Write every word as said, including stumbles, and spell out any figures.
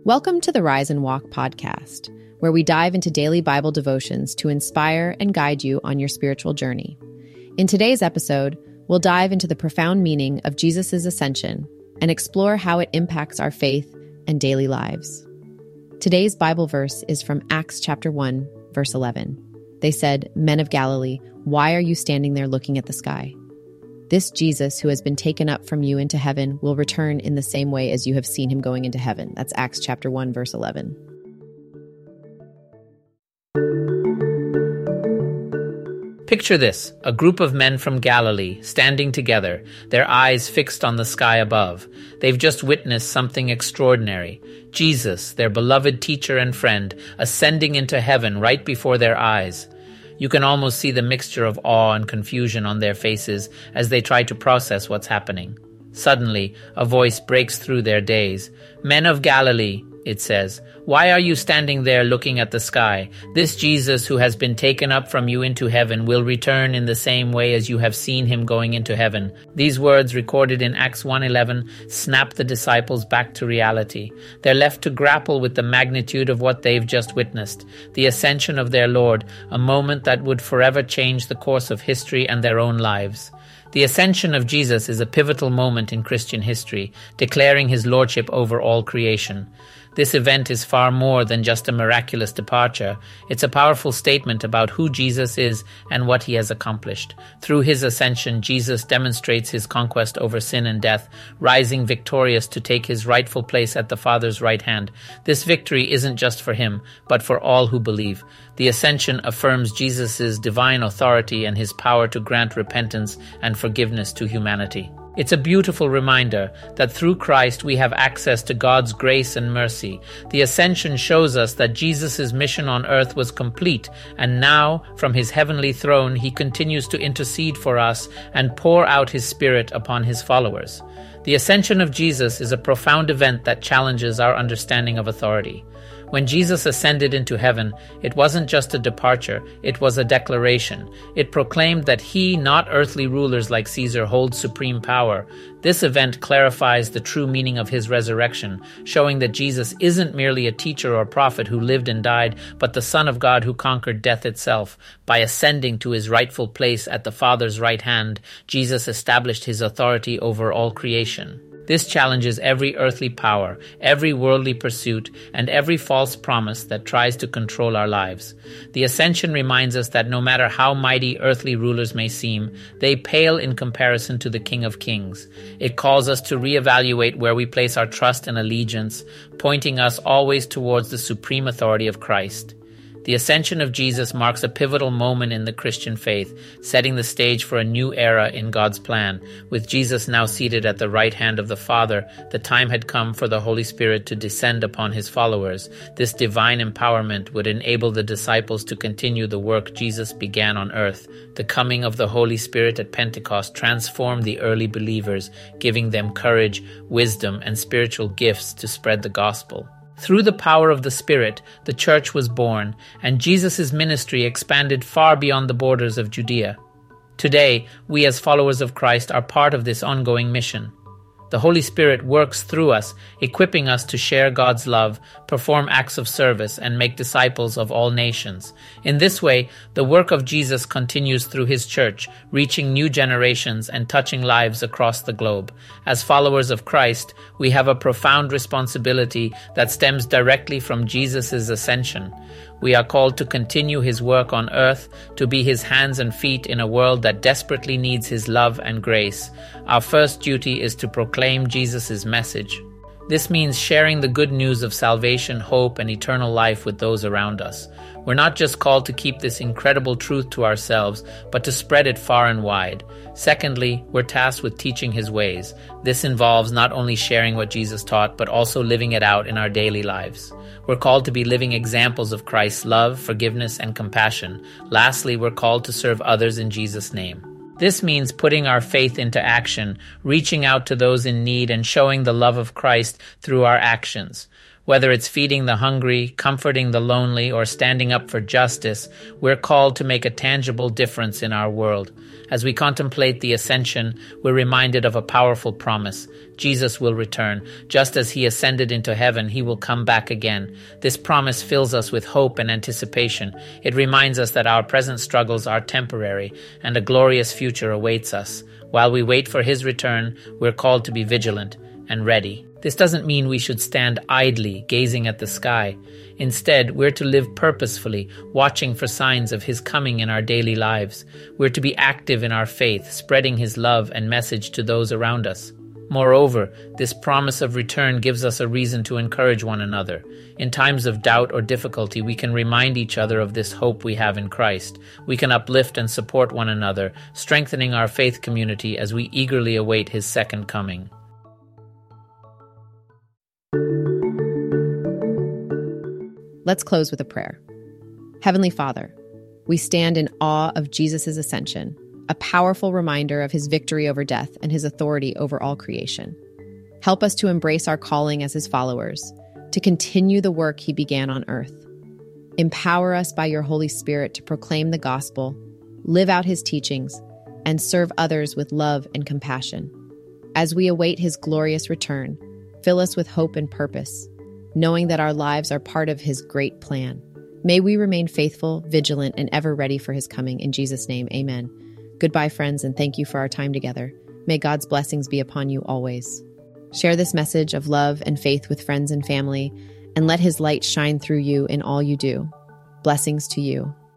Welcome to the Rise and Walk podcast, where we dive into daily Bible devotions to inspire and guide you on your spiritual journey. In today's episode, we'll dive into the profound meaning of Jesus' ascension and explore how it impacts our faith and daily lives. Today's Bible verse is from Acts chapter one, verse eleven. They said, "Men of Galilee, why are you standing there looking at the sky? This Jesus who has been taken up from you into heaven will return in the same way as you have seen him going into heaven." That's Acts chapter one, verse eleven. Picture this, a group of men from Galilee standing together, their eyes fixed on the sky above. They've just witnessed something extraordinary. Jesus, their beloved teacher and friend, ascending into heaven right before their eyes. You can almost see the mixture of awe and confusion on their faces as they try to process what's happening. Suddenly, a voice breaks through their daze. "Men of Galilee," it says, "why are you standing there looking at the sky? This Jesus who has been taken up from you into heaven will return in the same way as you have seen him going into heaven." These words, recorded in Acts one eleven, snap the disciples back to reality. They're left to grapple with the magnitude of what they've just witnessed, the ascension of their Lord, a moment that would forever change the course of history and their own lives. The ascension of Jesus is a pivotal moment in Christian history, declaring his lordship over all creation. This event is far more than just a miraculous departure. It's a powerful statement about who Jesus is and what he has accomplished. Through his ascension, Jesus demonstrates his conquest over sin and death, rising victorious to take his rightful place at the Father's right hand. This victory isn't just for him, but for all who believe. The ascension affirms Jesus' divine authority and his power to grant repentance and forgiveness to humanity. It's a beautiful reminder that through Christ we have access to God's grace and mercy. The ascension shows us that Jesus' mission on earth was complete, and now, from his heavenly throne, he continues to intercede for us and pour out his Spirit upon his followers. The ascension of Jesus is a profound event that challenges our understanding of authority. When Jesus ascended into heaven, it wasn't just a departure, it was a declaration. It proclaimed that he, not earthly rulers like Caesar, holds supreme power. This event clarifies the true meaning of his resurrection, showing that Jesus isn't merely a teacher or prophet who lived and died, but the Son of God who conquered death itself. By ascending to his rightful place at the Father's right hand, Jesus established his authority over all creation. This challenges every earthly power, every worldly pursuit, and every false promise that tries to control our lives. The ascension reminds us that no matter how mighty earthly rulers may seem, they pale in comparison to the King of Kings. It calls us to reevaluate where we place our trust and allegiance, pointing us always towards the supreme authority of Christ. The ascension of Jesus marks a pivotal moment in the Christian faith, setting the stage for a new era in God's plan. With Jesus now seated at the right hand of the Father, the time had come for the Holy Spirit to descend upon his followers. This divine empowerment would enable the disciples to continue the work Jesus began on earth. The coming of the Holy Spirit at Pentecost transformed the early believers, giving them courage, wisdom, and spiritual gifts to spread the gospel. Through the power of the Spirit, the church was born, and Jesus' ministry expanded far beyond the borders of Judea. Today, we as followers of Christ are part of this ongoing mission. The Holy Spirit works through us, equipping us to share God's love, perform acts of service, and make disciples of all nations. In this way, the work of Jesus continues through his church, reaching new generations and touching lives across the globe. As followers of Christ, we have a profound responsibility that stems directly from Jesus' ascension. We are called to continue his work on earth, to be his hands and feet in a world that desperately needs his love and grace. Our first duty is to proclaim Jesus' message. This means sharing the good news of salvation, hope, and eternal life with those around us. We're not just called to keep this incredible truth to ourselves, but to spread it far and wide. Secondly, we're tasked with teaching his ways. This involves not only sharing what Jesus taught, but also living it out in our daily lives. We're called to be living examples of Christ's love, forgiveness, and compassion. Lastly, we're called to serve others in Jesus' name. This means putting our faith into action, reaching out to those in need, and showing the love of Christ through our actions. Whether it's feeding the hungry, comforting the lonely, or standing up for justice, we're called to make a tangible difference in our world. As we contemplate the ascension, we're reminded of a powerful promise. Jesus will return. Just as he ascended into heaven, he will come back again. This promise fills us with hope and anticipation. It reminds us that our present struggles are temporary and a glorious future awaits us. While we wait for his return, we're called to be vigilant and ready. This doesn't mean we should stand idly, gazing at the sky. Instead, we're to live purposefully, watching for signs of his coming in our daily lives. We're to be active in our faith, spreading his love and message to those around us. Moreover, this promise of return gives us a reason to encourage one another. In times of doubt or difficulty, we can remind each other of this hope we have in Christ. We can uplift and support one another, strengthening our faith community as we eagerly await his second coming. Let's close with a prayer. Heavenly Father, we stand in awe of Jesus' ascension, a powerful reminder of his victory over death and his authority over all creation. Help us to embrace our calling as his followers, to continue the work he began on earth. Empower us by your Holy Spirit to proclaim the gospel, live out his teachings, and serve others with love and compassion. As we await his glorious return, fill us with hope and purpose, knowing that our lives are part of his great plan. May we remain faithful, vigilant, and ever ready for his coming. In Jesus' name, amen. Goodbye, friends, and thank you for our time together. May God's blessings be upon you always. Share this message of love and faith with friends and family, and let his light shine through you in all you do. Blessings to you.